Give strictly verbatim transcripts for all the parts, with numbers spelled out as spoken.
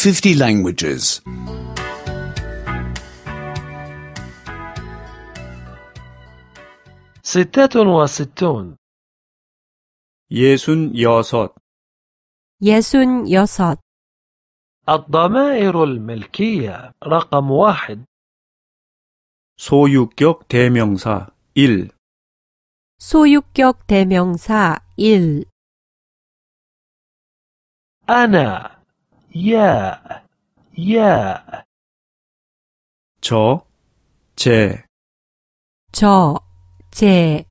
fifty languages. ستة وستون. 예순 여섯. 예순 여섯. الضمائر الملكية رقم واحد. 소유격 대명사 일. 소유격 대명사 일. أنا يا يا. 저, 제. 저, 제.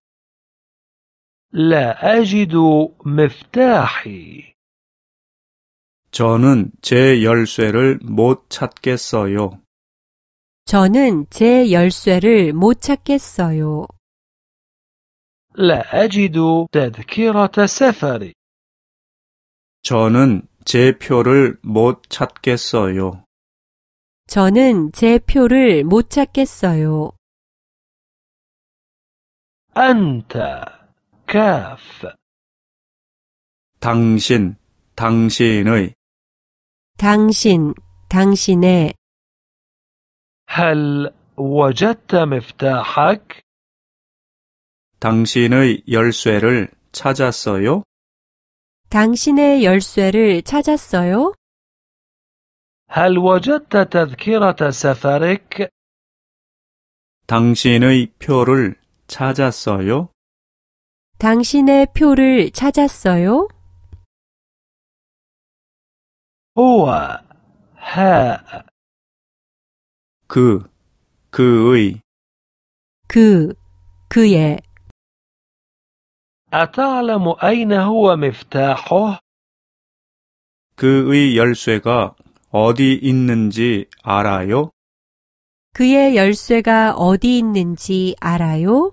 لا أجد مفتاحي. 저는 제 열쇠를 못 찾겠어요. 저는 제 열쇠를 못 찾겠어요. لا أجد تذكرة سفري. 저는 제 표를 못 찾겠어요. 저는 제 표를 못 찾겠어요. أنت كاف. 당신, 당신의. 당신, 당신의. هل وجدت مفتاحك؟ 당신의 열쇠를 찾았어요? 당신의 열쇠를 찾았어요? هل وجدت تذكرة سفرك؟ 당신의 표를 찾았어요? 당신의 표를 찾았어요? هو ها. 그, 그의. 그, 그의. أتعلم أين هو مفتاحه؟ 그의 열쇠가 어디 있는지 알아요? 그의 열쇠가 어디 있는지 알아요?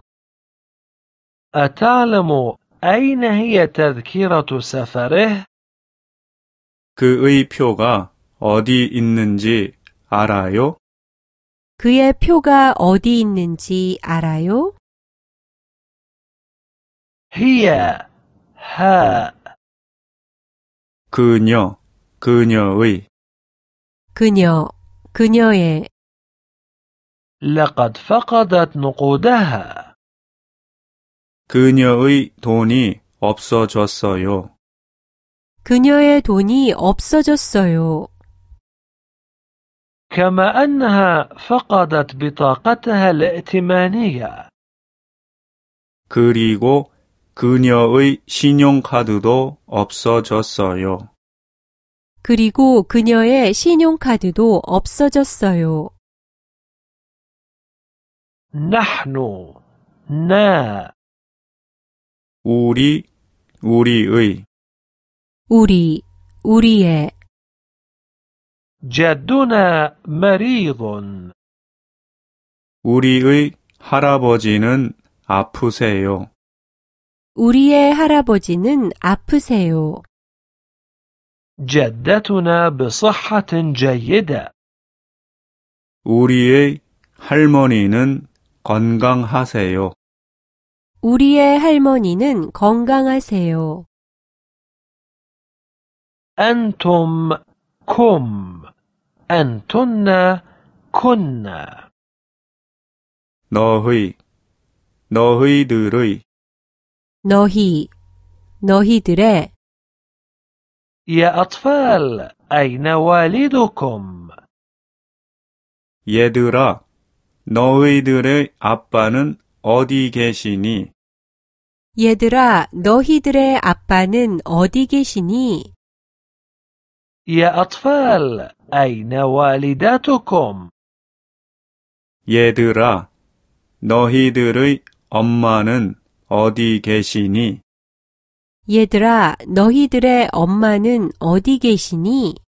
أتعلم أين هي تذكرة سفره؟ 그의 표가 어디 있는지 알아요? 그의 표가 어디 있는지 알아요? هي ها. 그녀, 그녀의. 그녀, 그녀의. لقد فقدت نقودها. 그녀의 돈이 없어졌어요. 그녀의 돈이 없어졌어요. كما أنها فقدت بطاقتها الائتمانية. 그리고 그녀의 신용카드도 없어졌어요. 그리고 그녀의 신용카드도 없어졌어요. نحن نا. 우리, 우리의. 우리, 우리의. جدنا مريض. 우리의 할아버지는 아프세요. 우리의 할아버지는 아프세요. جدتنا بصحة جيدة. 우리의 할머니는 건강하세요. 우리의 할머니는 건강하세요. أنتم كم. أنتن كنا. 너의, 너희들의. 너희, 너희들의. يا أطفال أين والدكم؟ 얘들아, 너희들의 아빠는 어디 계시니? 얘들아, 너희들의 아빠는 어디 계시니? يا أطفال أين والداتكم؟ 얘들아, 너희들의 엄마는 어디 계시니? 얘들아, 너희들의 엄마는 어디 계시니?